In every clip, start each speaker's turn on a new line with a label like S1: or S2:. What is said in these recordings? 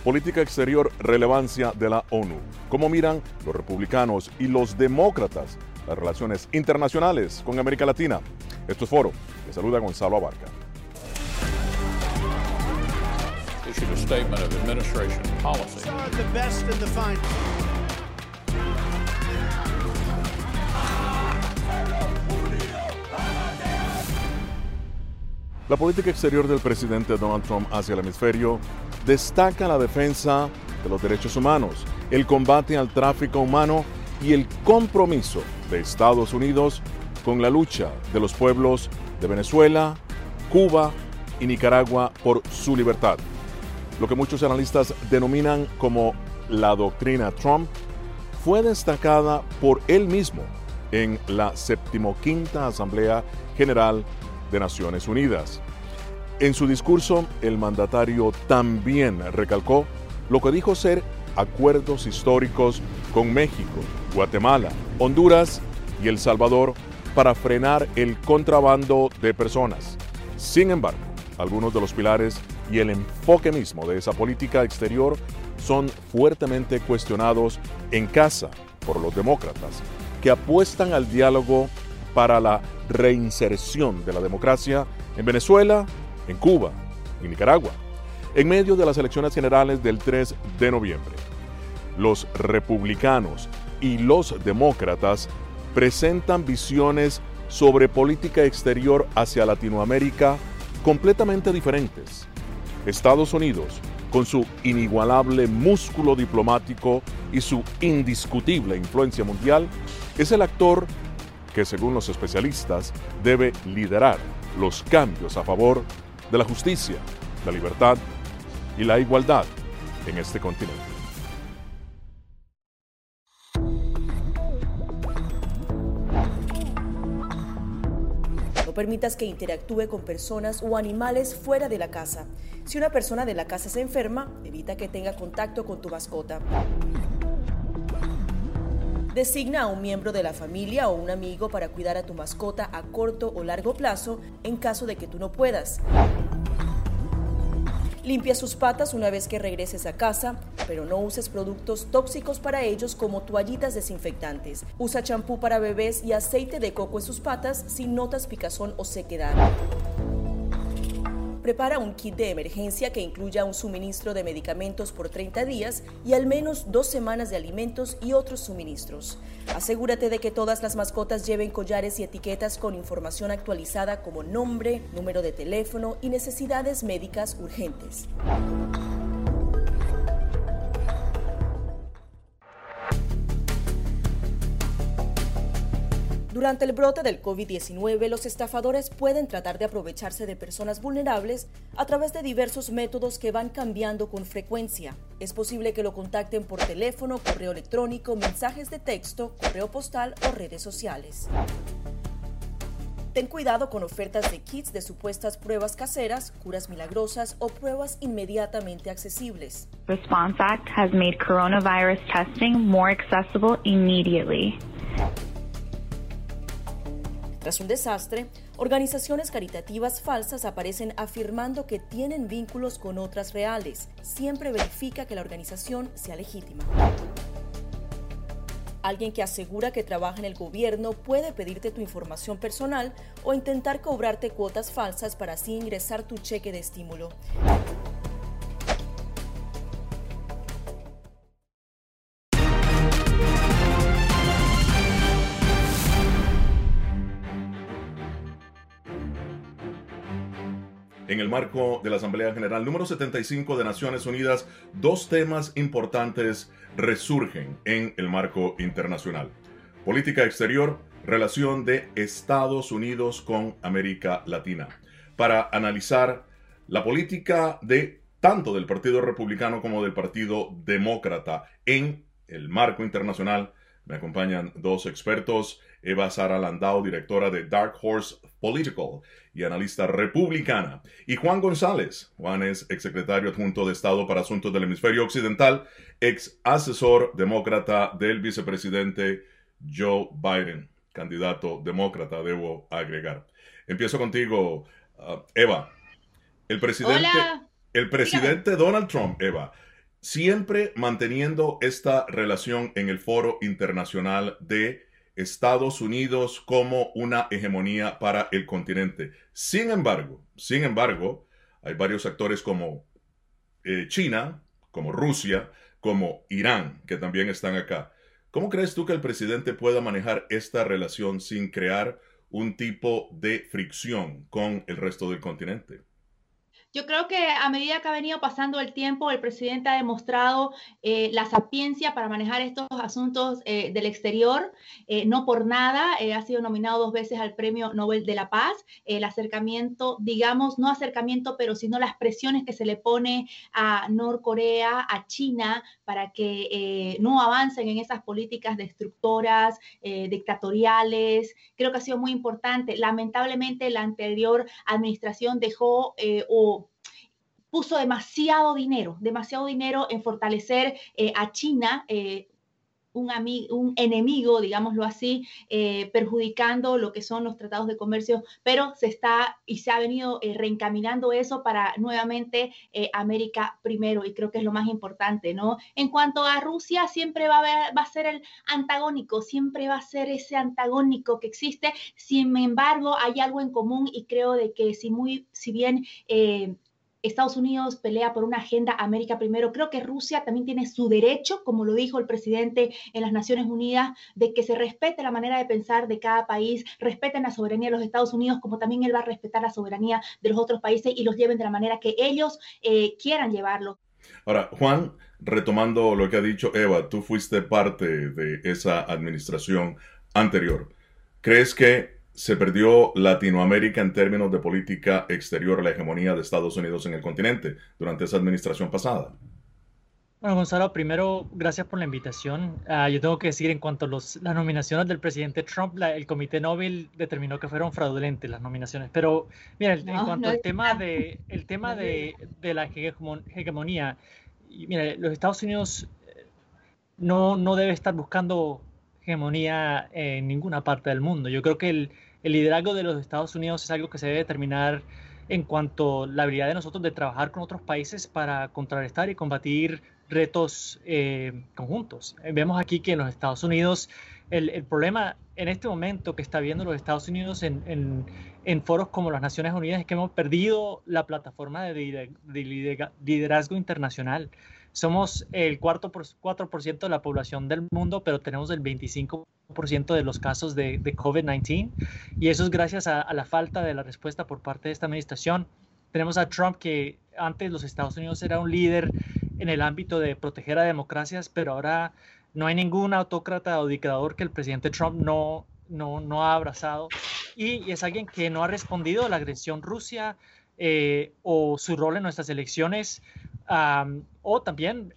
S1: Política exterior, relevancia de la ONU. ¿Cómo miran los republicanos y los demócratas las relaciones internacionales con América Latina? Esto es Foro. Les saluda Gonzalo Abarca.
S2: Issued a statement of administration policy.
S3: The best and the fine.
S1: La política exterior del presidente Donald Trump hacia el hemisferio destaca la defensa de los derechos humanos, el combate al tráfico humano y el compromiso de Estados Unidos con la lucha de los pueblos de Venezuela, Cuba y Nicaragua por su libertad. Lo que muchos analistas denominan como la doctrina Trump fue destacada por él mismo en la 75ª Asamblea General de Naciones Unidas. En su discurso, el mandatario también recalcó lo que dijo ser acuerdos históricos con México, Guatemala, Honduras y El Salvador para frenar el contrabando de personas. Sin embargo, algunos de los pilares y el enfoque mismo de esa política exterior son fuertemente cuestionados en casa por los demócratas, que apuestan al diálogo para la reinserción de la democracia en Venezuela, en Cuba y Nicaragua, en medio de las elecciones generales del 3 de noviembre. Los republicanos y los demócratas presentan visiones sobre política exterior hacia Latinoamérica completamente diferentes. Estados Unidos, con su inigualable músculo diplomático y su indiscutible influencia mundial, es el actor que, según los especialistas, debe liderar los cambios a favor de la justicia, la libertad y la igualdad en este continente.
S4: No permitas que interactúe con personas o animales fuera de la casa. Si una persona de la casa se enferma, evita que tenga contacto con tu mascota. Designa a un miembro de la familia o un amigo para cuidar a tu mascota a corto o largo plazo en caso de que tú no puedas. Limpia sus patas una vez que regreses a casa, pero no uses productos tóxicos para ellos como toallitas desinfectantes. Usa champú para bebés y aceite de coco en sus patas si notas picazón o sequedad. Prepara un kit de emergencia que incluya un suministro de medicamentos por 30 días y al menos 2 semanas de alimentos y otros suministros. Asegúrate de que todas las mascotas lleven collares y etiquetas con información actualizada como nombre, número de teléfono y necesidades médicas urgentes. Durante el brote del COVID-19, los estafadores pueden tratar de aprovecharse de personas vulnerables a través de diversos métodos que van cambiando con frecuencia. Es posible que lo contacten por teléfono, correo electrónico, mensajes de texto, correo postal o redes sociales. Ten cuidado con ofertas de kits de supuestas pruebas caseras, curas milagrosas o pruebas inmediatamente accesibles.
S5: Response Act has made coronavirus testing more accessible immediately.
S4: Tras un desastre, organizaciones caritativas falsas aparecen afirmando que tienen vínculos con otras reales. Siempre verifica que la organización sea legítima. Alguien que asegura que trabaja en el gobierno puede pedirte tu información personal o intentar cobrarte cuotas falsas para así ingresar tu cheque de estímulo.
S1: En el marco de la Asamblea General número 75 de Naciones Unidas, 2 temas importantes resurgen en el marco internacional. Política exterior, relación de Estados Unidos con América Latina. Para analizar la política de tanto del Partido Republicano como del Partido Demócrata en el marco internacional, me acompañan 2 expertos. Eva Sara Landau, directora de Dark Horse Political y analista republicana. Y Juan González. Juan es exsecretario adjunto de Estado para Asuntos del Hemisferio Occidental, ex asesor demócrata del vicepresidente Joe Biden, candidato demócrata, debo agregar. Empiezo contigo, Eva. El presidente Donald Trump, Eva, siempre manteniendo esta relación en el foro internacional de Estados Unidos como una hegemonía para el continente. Sin embargo, hay varios actores como China, como Rusia, como Irán, que también están acá. ¿Cómo crees tú que el presidente pueda manejar esta relación sin crear un tipo de fricción con el resto del continente?
S3: Yo creo que a medida que ha venido pasando el tiempo, el presidente ha demostrado la sapiencia para manejar estos asuntos del exterior. No por nada, ha sido nominado 2 veces al Premio Nobel de la Paz. El acercamiento, digamos, no acercamiento, pero sino las presiones que se le pone a Norcorea, a China, para que no avancen en esas políticas destructoras, dictatoriales. Creo que ha sido muy importante. Lamentablemente, la anterior administración dejó o puso demasiado dinero en fortalecer a China, un enemigo, digámoslo así, perjudicando lo que son los tratados de comercio, pero se ha venido reencaminando eso para nuevamente América primero, y creo que es lo más importante, ¿no? En cuanto a Rusia, siempre va a ser el antagónico, siempre va a ser ese antagónico que existe. Sin embargo, hay algo en común, y creo de que si bien Estados Unidos pelea por una agenda América primero, creo que Rusia también tiene su derecho, como lo dijo el presidente en las Naciones Unidas, de que se respete la manera de pensar de cada país, respeten la soberanía de los Estados Unidos, como también él va a respetar la soberanía de los otros países y los lleven de la manera que ellos quieran llevarlo.
S1: Ahora, Juan, retomando lo que ha dicho Eva, tú fuiste parte de esa administración anterior. ¿Crees que se perdió Latinoamérica en términos de política exterior, la hegemonía de Estados Unidos en el continente durante esa administración pasada?
S6: Bueno, Gonzalo, primero, gracias por la invitación. Yo tengo que decir, en cuanto a las nominaciones del presidente Trump, el Comité Nobel determinó que fueron fraudulentes las nominaciones. Pero, mira, en cuanto al tema de la hegemonía, mira, los Estados Unidos no debe estar buscando hegemonía en ninguna parte del mundo. Yo creo que el liderazgo de los Estados Unidos es algo que se debe determinar en cuanto a la habilidad de nosotros de trabajar con otros países para contrarrestar y combatir retos conjuntos. Vemos aquí que en los Estados Unidos el problema en este momento que está viendo los Estados Unidos en foros como las Naciones Unidas es que hemos perdido la plataforma de liderazgo internacional. Somos el 4% de la población del mundo, pero tenemos el 25% de los casos de COVID-19, y eso es gracias a la falta de la respuesta por parte de esta administración. Tenemos a Trump, que antes los Estados Unidos era un líder en el ámbito de proteger a democracias, pero ahora no hay ningún autócrata o dictador que el presidente Trump no ha abrazado, y es alguien que no ha respondido a la agresión Rusia o su rol en nuestras elecciones. O también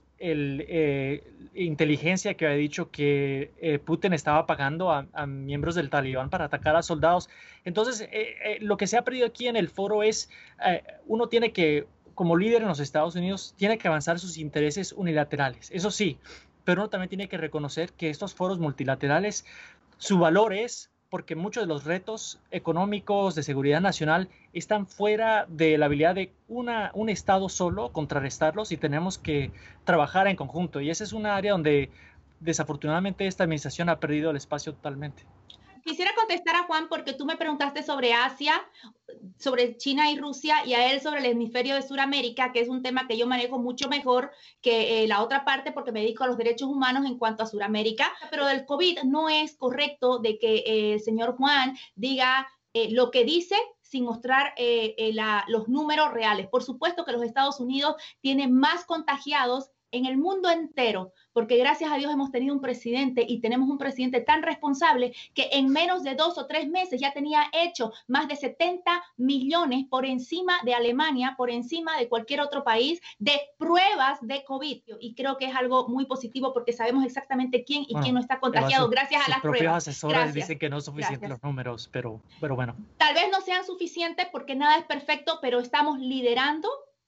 S6: inteligencia que había dicho que Putin estaba pagando a miembros del Talibán para atacar a soldados. Entonces, lo que se ha perdido aquí en el foro es, uno tiene que, como líder en los Estados Unidos, tiene que avanzar sus intereses unilaterales. Eso sí, pero uno también tiene que reconocer que estos foros multilaterales, su valor es porque muchos de los retos económicos de seguridad nacional están fuera de la habilidad de un Estado solo contrarrestarlos, y tenemos que trabajar en conjunto. Y esa es un área donde desafortunadamente esta administración ha perdido el espacio totalmente.
S3: Quisiera contestar a Juan porque tú me preguntaste sobre Asia, sobre China y Rusia, y a él sobre el hemisferio de Sudamérica, que es un tema que yo manejo mucho mejor que la otra parte, porque me dedico a los derechos humanos en cuanto a Sudamérica. Pero del COVID no es correcto de que el señor Juan diga lo que dice sin mostrar los números reales. Por supuesto que los Estados Unidos tienen más contagiados en el mundo entero, porque gracias a Dios hemos tenido un presidente, y tenemos un presidente tan responsable que en menos de 2 o 3 meses ya tenía hecho más de 70 millones, por encima de Alemania, por encima de cualquier otro país, de pruebas de COVID. Y creo que es algo muy positivo porque sabemos exactamente quién y quién no está contagiado gracias a las pruebas. Sus
S6: propios asesores dicen que no son suficientes los números, pero bueno.
S3: Tal vez no sean suficientes porque nada es perfecto, pero estamos liderando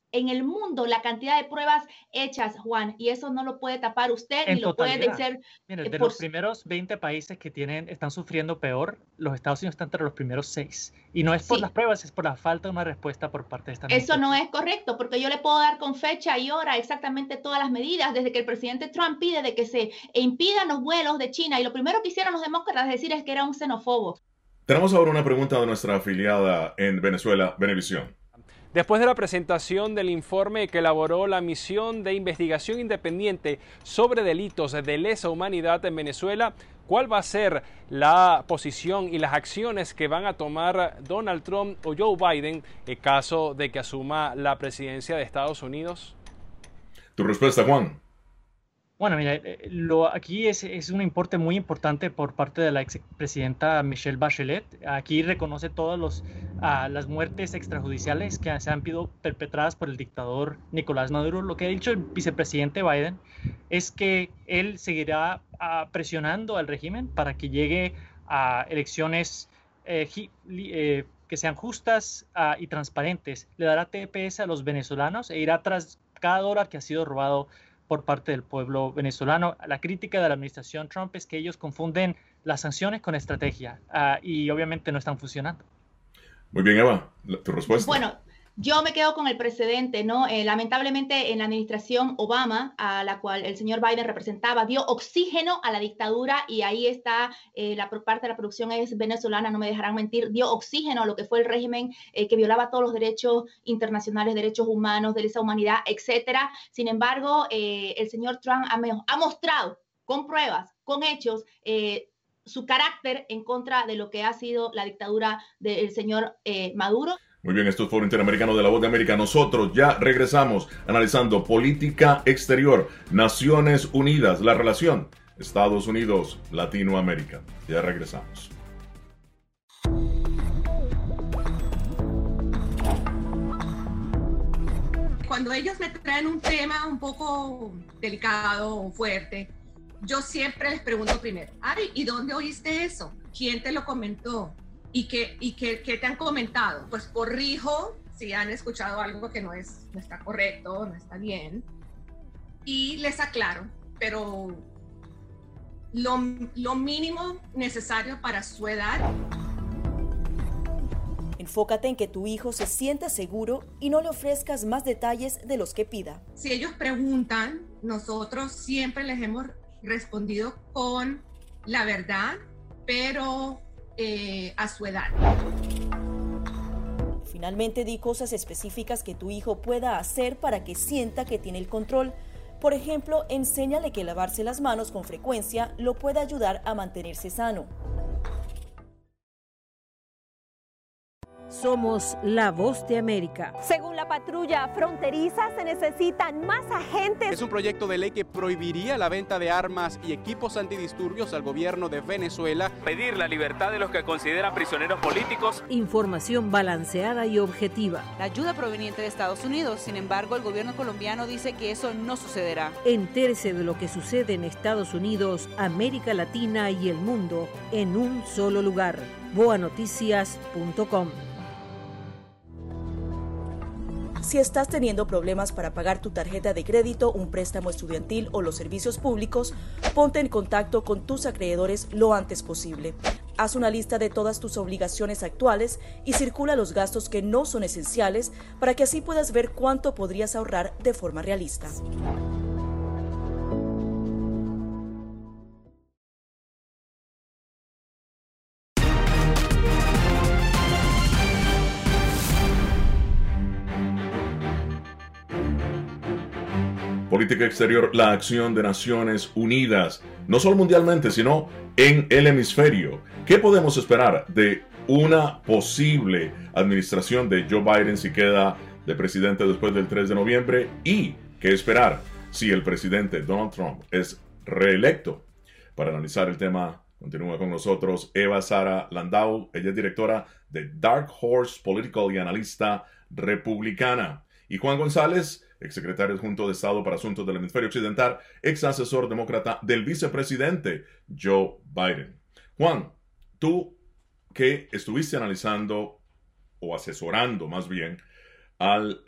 S3: en el mundo la cantidad de pruebas hechas, Juan, y eso no lo puede tapar usted ni lo puede decir.
S6: Mire, de los primeros 20 países que están sufriendo peor, los Estados Unidos están entre los primeros 6. Y no es por las pruebas, es por la falta de una respuesta por parte de esta
S3: administración. Eso no es correcto, porque yo le puedo dar con fecha y hora exactamente todas las medidas, desde que el presidente Trump pide de que se impidan los vuelos de China, y lo primero que hicieron los demócratas decir es que era un xenófobo.
S1: Tenemos ahora una pregunta de nuestra afiliada en Venezuela, Venevisión.
S7: Después de la presentación del informe que elaboró la Misión de Investigación Independiente sobre Delitos de Lesa Humanidad en Venezuela, ¿cuál va a ser la posición y las acciones que van a tomar Donald Trump o Joe Biden en caso de que asuma la presidencia de Estados Unidos?
S1: Tu respuesta, Juan.
S6: Bueno, mira, aquí es un importe muy importante por parte de la expresidenta Michelle Bachelet. Aquí reconoce todas las muertes extrajudiciales que se han sido perpetradas por el dictador Nicolás Maduro. Lo que ha dicho el vicepresidente Biden es que él seguirá presionando al régimen para que llegue a elecciones que sean justas y transparentes. Le dará TPS a los venezolanos e irá tras cada dólar que ha sido robado por parte del pueblo venezolano. La crítica de la administración Trump es que ellos confunden las sanciones con estrategia y obviamente no están funcionando.
S1: Muy bien, Eva, tu respuesta.
S3: Bueno, yo me quedo con el precedente, ¿no? Lamentablemente en la administración Obama, a la cual el señor Biden representaba, dio oxígeno a la dictadura, y ahí está, por parte de la producción es venezolana, no me dejarán mentir, dio oxígeno a lo que fue el régimen que violaba todos los derechos internacionales, derechos humanos, de lesa humanidad, etcétera. Sin embargo, el señor Trump ha mostrado con pruebas, con hechos, su carácter en contra de lo que ha sido la dictadura del señor Maduro.
S1: Muy bien, esto es Foro Interamericano de la Voz de América. Nosotros ya regresamos analizando política exterior, Naciones Unidas, la relación Estados Unidos-Latinoamérica. Ya regresamos.
S8: Cuando ellos me traen un tema un poco delicado o fuerte, yo siempre les pregunto primero, ay, ¿y dónde oíste eso? ¿Quién te lo comentó? ¿Y qué te han comentado? Pues corrijo si han escuchado algo que no está correcto, no está bien, y les aclaro, pero lo mínimo necesario para su edad.
S4: Enfócate en que tu hijo se sienta seguro y no le ofrezcas más detalles de los que pida.
S8: Si ellos preguntan, nosotros siempre les hemos respondido con la verdad, pero a su edad.
S4: Finalmente, di cosas específicas que tu hijo pueda hacer para que sienta que tiene el control. Por ejemplo, enséñale que lavarse las manos con frecuencia lo puede ayudar a mantenerse sano.
S9: Somos la voz de América.
S10: Según la patrulla fronteriza, se necesitan más agentes.
S11: Es un proyecto de ley que prohibiría la venta de armas y equipos antidisturbios al gobierno de Venezuela.
S12: Pedir la libertad de los que consideran prisioneros políticos.
S9: Información balanceada y objetiva.
S13: La ayuda proveniente de Estados Unidos. Sin embargo, el gobierno colombiano dice que eso no sucederá.
S9: Entérese de lo que sucede en Estados Unidos, América Latina y el mundo en un solo lugar. boanoticias.com.
S4: Si estás teniendo problemas para pagar tu tarjeta de crédito, un préstamo estudiantil o los servicios públicos, ponte en contacto con tus acreedores lo antes posible. Haz una lista de todas tus obligaciones actuales y circula los gastos que no son esenciales para que así puedas ver cuánto podrías ahorrar de forma realista.
S1: Política exterior, la acción de Naciones Unidas, no solo mundialmente, sino en el hemisferio. ¿Qué podemos esperar de una posible administración de Joe Biden si queda de presidente después del 3 de noviembre? ¿Y qué esperar si el presidente Donald Trump es reelecto? Para analizar el tema, continúa con nosotros Eva Sara Landau. Ella es directora de Dark Horse Political y analista republicana. Y Juan González, exsecretario adjunto de Estado para Asuntos del Hemisferio Occidental, ex asesor demócrata del vicepresidente Joe Biden. Juan, tú que estuviste analizando o asesorando más bien al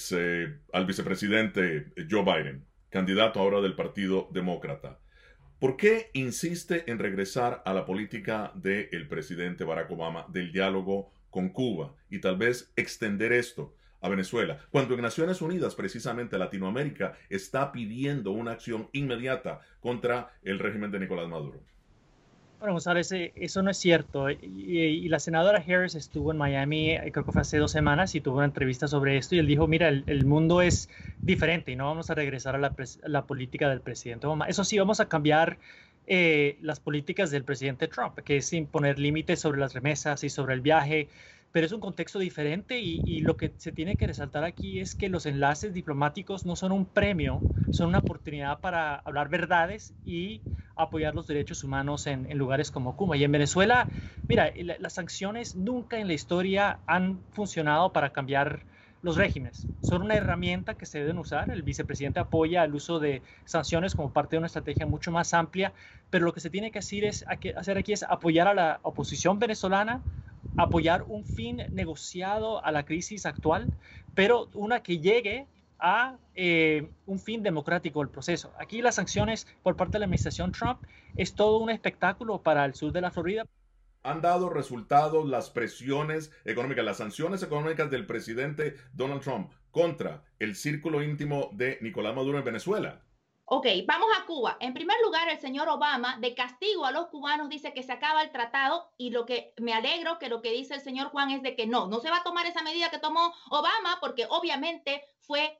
S1: vicepresidente Joe Biden, candidato ahora del Partido Demócrata. ¿Por qué insiste en regresar a la política del presidente Barack Obama, del diálogo con Cuba y tal vez extender esto a Venezuela, cuando en Naciones Unidas, precisamente Latinoamérica, está pidiendo una acción inmediata contra el régimen de Nicolás Maduro?
S6: Bueno, Gonzalo, eso no es cierto. Y la senadora Harris estuvo en Miami, creo que fue hace 2 semanas, y tuvo una entrevista sobre esto, y él dijo, mira, el mundo es diferente y no vamos a regresar a la política del presidente Obama. Eso sí, vamos a cambiar las políticas del presidente Trump, que es imponer límites sobre las remesas y sobre el viaje, pero es un contexto diferente y lo que se tiene que resaltar aquí es que los enlaces diplomáticos no son un premio, son una oportunidad para hablar verdades y apoyar los derechos humanos en lugares como Cuba. Y en Venezuela, mira, las sanciones nunca en la historia han funcionado para cambiar los regímenes. Son una herramienta que se deben usar. El vicepresidente apoya el uso de sanciones como parte de una estrategia mucho más amplia, pero lo que se tiene que hacer aquí es apoyar a la oposición venezolana, apoyar un fin negociado a la crisis actual, pero una que llegue a un fin democrático del proceso. Aquí las sanciones por parte de la administración Trump es todo un espectáculo para el sur de la Florida.
S1: ¿Han dado resultados las presiones económicas, las sanciones económicas del presidente Donald Trump contra el círculo íntimo de Nicolás Maduro en Venezuela?
S3: Ok, vamos a Cuba. En primer lugar, el señor Obama, de castigo a los cubanos, dice que se acaba el tratado, y lo que me alegro que lo que dice el señor Juan es de que no se va a tomar esa medida que tomó Obama, porque obviamente fue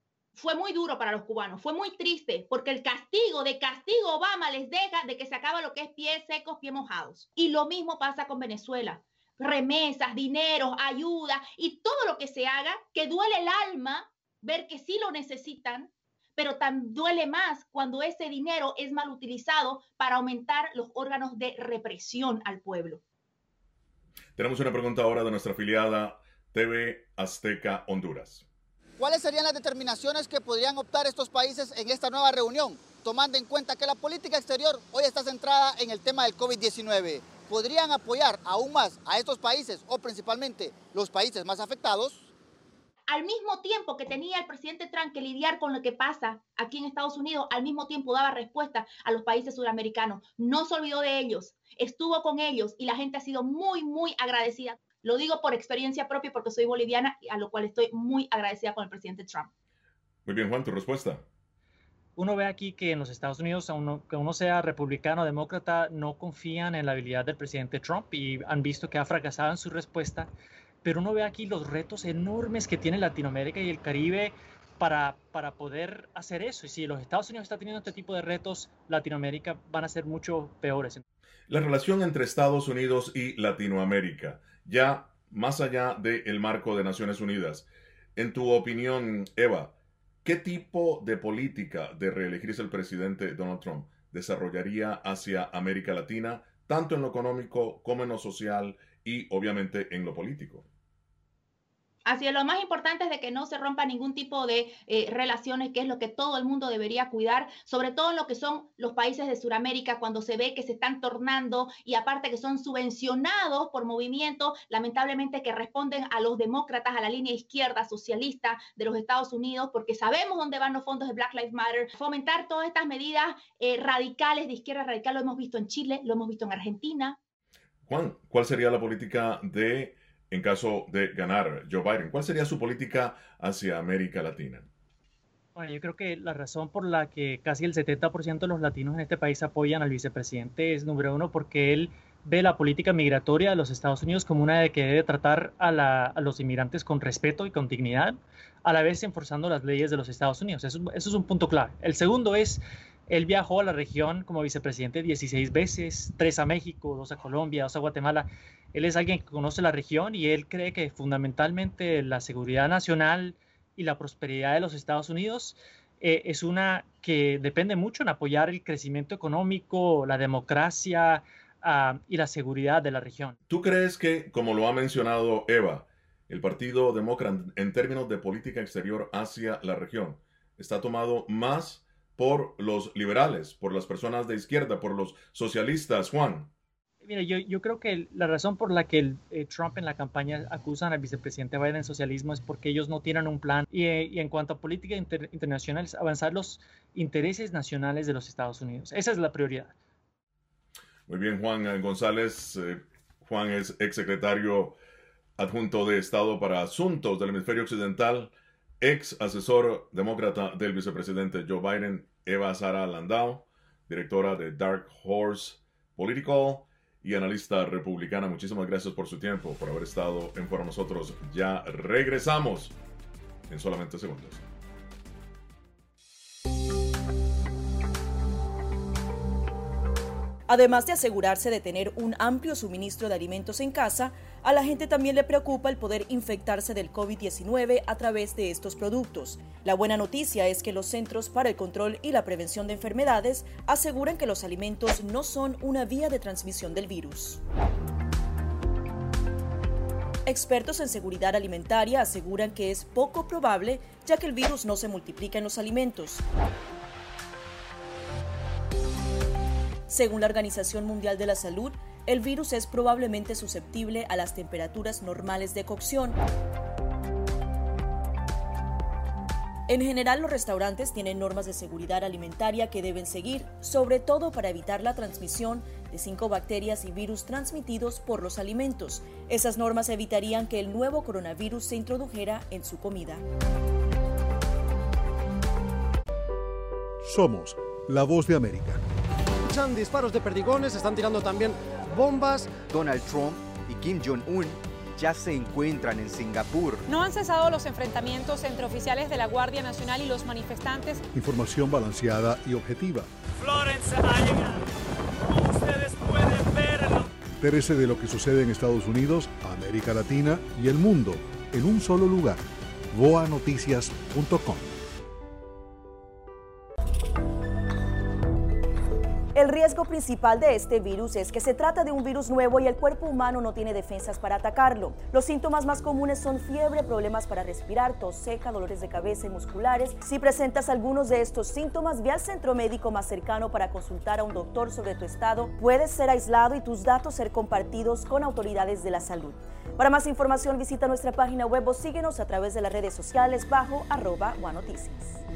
S3: muy duro para los cubanos, fue muy triste, porque de castigo Obama les deja de que se acaba lo que es pies secos, pies mojados. Y lo mismo pasa con Venezuela. Remesas, dineros, ayuda y todo lo que se haga, que duele el alma ver que sí lo necesitan, pero tan duele más cuando ese dinero es mal utilizado para aumentar los órganos de represión al pueblo.
S1: Tenemos una pregunta ahora de nuestra afiliada TV Azteca Honduras.
S14: ¿Cuáles serían las determinaciones que podrían optar estos países en esta nueva reunión, tomando en cuenta que la política exterior hoy está centrada en el tema del COVID-19? ¿Podrían apoyar aún más a estos países o principalmente los países más afectados?
S3: Al mismo tiempo que tenía el presidente Trump que lidiar con lo que pasa aquí en Estados Unidos, al mismo tiempo daba respuesta a los países sudamericanos. No se olvidó de ellos, estuvo con ellos y la gente ha sido muy, muy agradecida. Lo digo por experiencia propia porque soy boliviana, a lo cual estoy muy agradecida con el presidente Trump.
S1: Muy bien, Juan, tu respuesta.
S6: Uno ve aquí que en los Estados Unidos, que uno sea republicano o demócrata, no confían en la habilidad del presidente Trump y han visto que ha fracasado en su respuesta. Pero uno ve aquí los retos enormes que tiene Latinoamérica y el Caribe para poder hacer eso. Y si los Estados Unidos están teniendo este tipo de retos, Latinoamérica van a ser mucho peores.
S1: La relación entre Estados Unidos y Latinoamérica, ya más allá del marco de Naciones Unidas. En tu opinión, Eva, ¿qué tipo de política de reelegirse el presidente Donald Trump desarrollaría hacia América Latina, tanto en lo económico como en lo social y obviamente en lo político?
S3: Así es, lo más importante es de que no se rompa ningún tipo de relaciones, que es lo que todo el mundo debería cuidar, sobre todo en lo que son los países de Sudamérica, cuando se ve que se están tornando y aparte que son subvencionados por movimientos, lamentablemente, que responden a los demócratas, a la línea izquierda socialista de los Estados Unidos, porque sabemos dónde van los fondos de Black Lives Matter. Fomentar todas estas medidas radicales, de izquierda radical, lo hemos visto en Chile, lo hemos visto en Argentina.
S1: Juan, ¿cuál sería la política en caso de ganar Joe Biden? ¿Cuál sería su política hacia América Latina?
S6: Bueno, yo creo que la razón por la que casi el 70% de los latinos en este país apoyan al vicepresidente es, número uno, porque él ve la política migratoria de los Estados Unidos como una de que debe tratar a los inmigrantes con respeto y con dignidad, a la vez enforzando las leyes de los Estados Unidos. Eso es un punto clave. El segundo es, él viajó a la región como vicepresidente 16 veces, 3 a México, 2 a Colombia, 2 a Guatemala. Él es alguien que conoce la región y él cree que fundamentalmente la seguridad nacional y la prosperidad de los Estados Unidos es una que depende mucho en apoyar el crecimiento económico, la democracia y la seguridad de la región.
S1: ¿Tú crees que, como lo ha mencionado Eva, el Partido Demócrata en términos de política exterior hacia la región está tomado más por los liberales, por las personas de izquierda, por los socialistas, Juan?
S6: Mira, yo creo que la razón por la que Trump en la campaña acusan al vicepresidente Biden de socialismo es porque ellos no tienen un plan y en cuanto a política internacional es avanzar los intereses nacionales de los Estados Unidos. Esa es la prioridad.
S1: Muy bien, Juan González. Juan es exsecretario adjunto de Estado para Asuntos del Hemisferio Occidental, ex asesor demócrata del vicepresidente Joe Biden. Eva Sara Landau, directora de Dark Horse Political y analista republicana. Muchísimas gracias por su tiempo, por haber estado en Foro Nosotros. Ya regresamos en solamente segundos.
S4: Además de asegurarse de tener un amplio suministro de alimentos en casa, a la gente también le preocupa el poder infectarse del COVID-19 a través de estos productos. La buena noticia es que los Centros para el Control y la Prevención de Enfermedades aseguran que los alimentos no son una vía de transmisión del virus. Expertos en seguridad alimentaria aseguran que es poco probable, ya que el virus no se multiplica en los alimentos. Según la Organización Mundial de la Salud, el virus es probablemente susceptible a las temperaturas normales de cocción. En general, los restaurantes tienen normas de seguridad alimentaria que deben seguir, sobre todo para evitar la transmisión de 5 bacterias y virus transmitidos por los alimentos. Esas normas evitarían que el nuevo coronavirus se introdujera en su comida.
S15: Somos la voz de América.
S16: Disparos de perdigones, están tirando también bombas.
S17: Donald Trump y Kim Jong-un ya se encuentran en Singapur.
S18: No han cesado los enfrentamientos entre oficiales de la Guardia Nacional y los manifestantes.
S15: Información balanceada y objetiva.
S19: Florence ha llegado. Como ustedes pueden verlo.
S15: Entérese de lo que sucede en Estados Unidos, América Latina y el mundo en un solo lugar. voanoticias.com.
S4: El riesgo principal de este virus es que se trata de un virus nuevo y el cuerpo humano no tiene defensas para atacarlo. Los síntomas más comunes son fiebre, problemas para respirar, tos seca, dolores de cabeza y musculares. Si presentas algunos de estos síntomas, ve al centro médico más cercano para consultar a un doctor sobre tu estado. Puedes ser aislado y tus datos ser compartidos con autoridades de la salud. Para más información, visita nuestra página web o síguenos a través de las redes sociales bajo @guanoticias.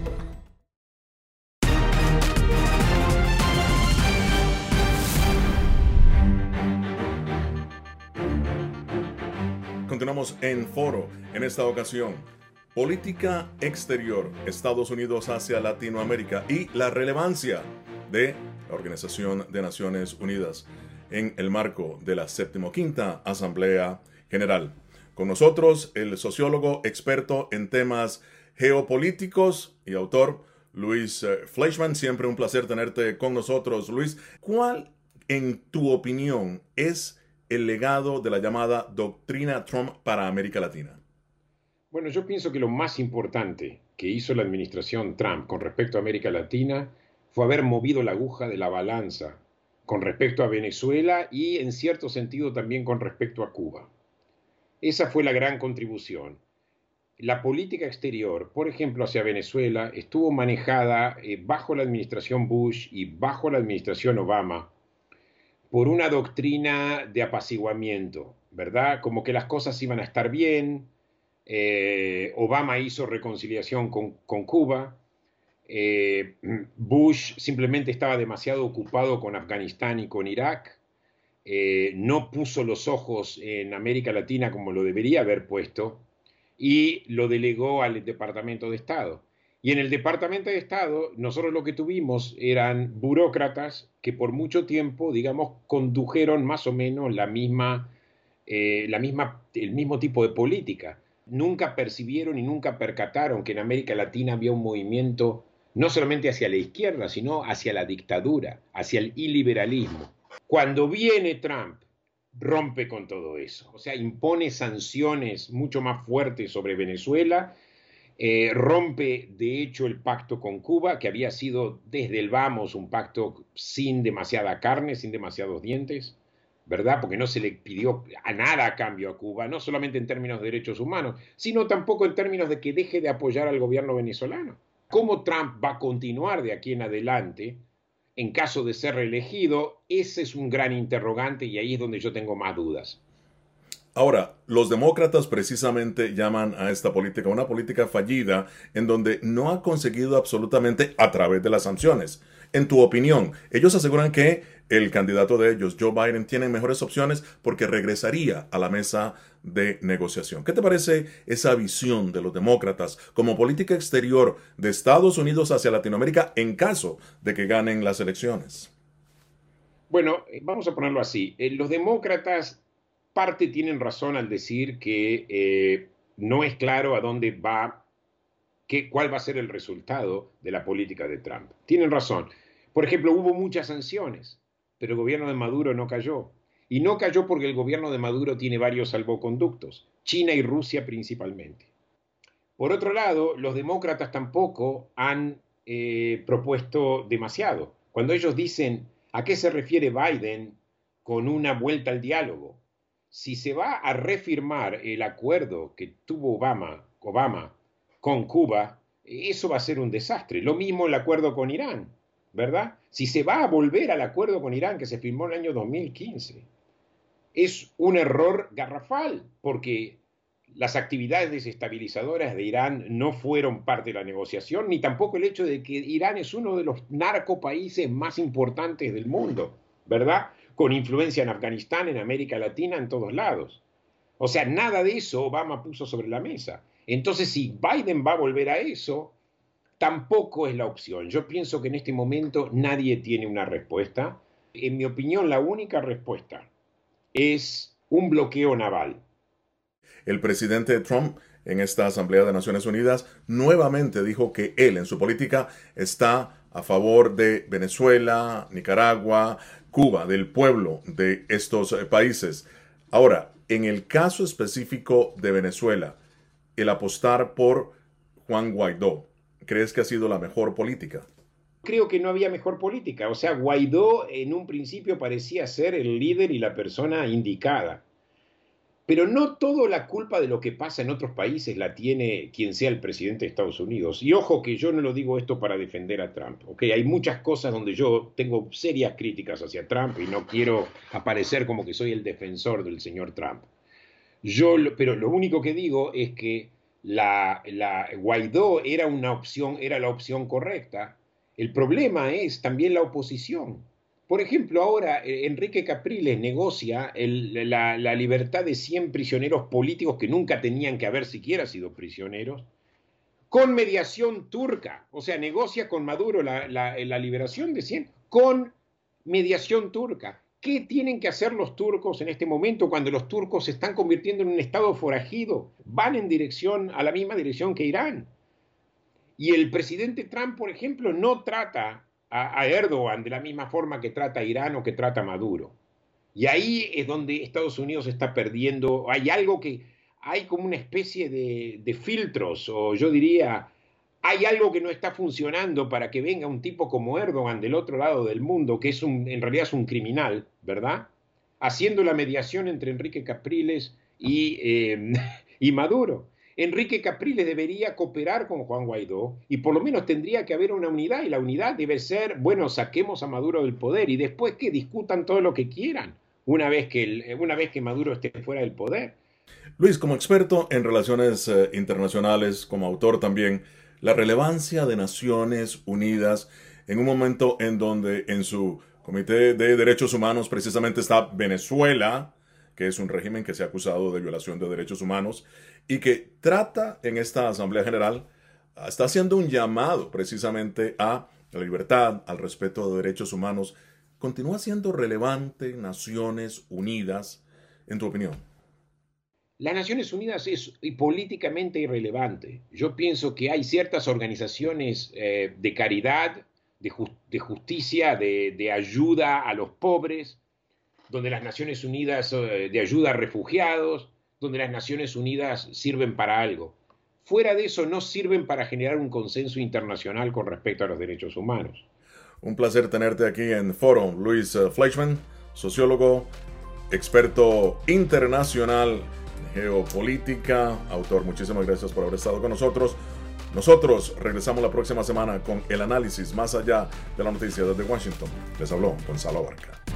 S1: Continuamos en Foro, en esta ocasión, política exterior, Estados Unidos hacia Latinoamérica y la relevancia de la Organización de Naciones Unidas en el marco de la 75ª Asamblea General. Con nosotros, el sociólogo experto en temas geopolíticos y autor Luis Fleischman. Siempre un placer tenerte con nosotros, Luis. ¿Cuál, en tu opinión, es el legado de la llamada doctrina Trump para América Latina?
S20: Bueno, yo pienso que lo más importante que hizo la administración Trump con respecto a América Latina fue haber movido la aguja de la balanza con respecto a Venezuela y en cierto sentido también con respecto a Cuba. Esa fue la gran contribución. La política exterior, por ejemplo, hacia Venezuela, estuvo manejada bajo la administración Bush y bajo la administración Obama por una doctrina de apaciguamiento, ¿verdad? Como que las cosas iban a estar bien. Obama hizo reconciliación con Cuba. Bush simplemente estaba demasiado ocupado con Afganistán y con Irak. No puso los ojos en América Latina como lo debería haber puesto y lo delegó al Departamento de Estado. Y en el Departamento de Estado, nosotros lo que tuvimos eran burócratas que por mucho tiempo, digamos, condujeron más o menos el mismo tipo de política. Nunca percibieron y nunca percataron que en América Latina había un movimiento no solamente hacia la izquierda, sino hacia la dictadura, hacia el iliberalismo. Cuando viene Trump, rompe con todo eso. O sea, impone sanciones mucho más fuertes sobre Venezuela. Rompe, de hecho, el pacto con Cuba, que había sido desde el vamos un pacto sin demasiada carne, sin demasiados dientes, ¿verdad? Porque no se le pidió a nada a cambio a Cuba, no solamente en términos de derechos humanos, sino tampoco en términos de que deje de apoyar al gobierno venezolano. ¿Cómo Trump va a continuar de aquí en adelante en caso de ser reelegido? Ese es un gran interrogante y ahí es donde yo tengo más dudas.
S1: Ahora, los demócratas precisamente llaman a esta política una política fallida en donde no ha conseguido absolutamente a través de las sanciones. En tu opinión, ellos aseguran que el candidato de ellos, Joe Biden, tiene mejores opciones porque regresaría a la mesa de negociación. ¿Qué te parece esa visión de los demócratas como política exterior de Estados Unidos hacia Latinoamérica en caso de que ganen las elecciones?
S20: Bueno, vamos a ponerlo así. Los demócratas parte tienen razón al decir que no es claro a dónde va, cuál va a ser el resultado de la política de Trump. Tienen razón. Por ejemplo, hubo muchas sanciones, pero el gobierno de Maduro no cayó. Y no cayó porque el gobierno de Maduro tiene varios salvoconductos, China y Rusia principalmente. Por otro lado, los demócratas tampoco han propuesto demasiado. Cuando ellos dicen a qué se refiere Biden con una vuelta al diálogo, si se va a refirmar el acuerdo que tuvo Obama con Cuba, eso va a ser un desastre. Lo mismo el acuerdo con Irán, ¿verdad? Si se va a volver al acuerdo con Irán que se firmó en el año 2015, es un error garrafal, porque las actividades desestabilizadoras de Irán no fueron parte de la negociación, ni tampoco el hecho de que Irán es uno de los narcopaíses más importantes del mundo, ¿verdad? Con influencia en Afganistán, en América Latina, en todos lados. O sea, nada de eso Obama puso sobre la mesa. Entonces, si Biden va a volver a eso, tampoco es la opción. Yo pienso que en este momento nadie tiene una respuesta. En mi opinión, la única respuesta es un bloqueo naval.
S1: El presidente Trump en esta Asamblea de Naciones Unidas nuevamente dijo que él en su política está a favor de Venezuela, Nicaragua, Cuba, del pueblo de estos países. Ahora, en el caso específico de Venezuela, el apostar por Juan Guaidó, ¿crees que ha sido la mejor política?
S20: Creo que no había mejor política. O sea, Guaidó en un principio parecía ser el líder y la persona indicada. Pero no toda la culpa de lo que pasa en otros países la tiene quien sea el presidente de Estados Unidos. Y ojo que yo no lo digo esto para defender a Trump. ¿Okay? Hay muchas cosas donde yo tengo serias críticas hacia Trump y no quiero aparecer como que soy el defensor del señor Trump. Pero lo único que digo es que Guaidó era la opción correcta. El problema es también la oposición. Por ejemplo, ahora Enrique Capriles negocia la libertad de 100 prisioneros políticos que nunca tenían que haber siquiera sido prisioneros, con mediación turca. O sea, negocia con Maduro la liberación de 100 con mediación turca. ¿Qué tienen que hacer los turcos en este momento cuando los turcos se están convirtiendo en un estado forajido? Van a la misma dirección que Irán. Y el presidente Trump, por ejemplo, no trata a Erdogan de la misma forma que trata a Irán o que trata a Maduro. Y ahí es donde Estados Unidos está perdiendo. Hay como una especie de filtros, o yo diría, hay algo que no está funcionando para que venga un tipo como Erdogan del otro lado del mundo, que en realidad es un criminal, ¿verdad? Haciendo la mediación entre Enrique Capriles y Maduro. Enrique Capriles debería cooperar con Juan Guaidó y por lo menos tendría que haber una unidad, y la unidad debe ser, bueno, saquemos a Maduro del poder y después que discutan todo lo que quieran una vez que Maduro esté fuera del poder.
S1: Luis, como experto en relaciones internacionales, como autor también, la relevancia de Naciones Unidas en un momento en donde en su Comité de Derechos Humanos precisamente está Venezuela, que es un régimen que se ha acusado de violación de derechos humanos y que trata en esta Asamblea General, está haciendo un llamado precisamente a la libertad, al respeto de derechos humanos. ¿Continúa siendo relevante Naciones Unidas, en tu opinión?
S20: Las Naciones Unidas es políticamente irrelevante. Yo pienso que hay ciertas organizaciones de caridad, de justicia, de ayuda a los pobres, donde las Naciones Unidas de ayuda a refugiados, donde las Naciones Unidas sirven para algo. Fuera de eso no sirven para generar un consenso internacional con respecto a los derechos humanos.
S1: Un placer tenerte aquí en Foro. Luis Fleischman, sociólogo, experto internacional en geopolítica, autor. Muchísimas gracias por haber estado con nosotros. Nosotros regresamos la próxima semana con el análisis más allá de la noticia desde Washington. Les habló Gonzalo Abarca.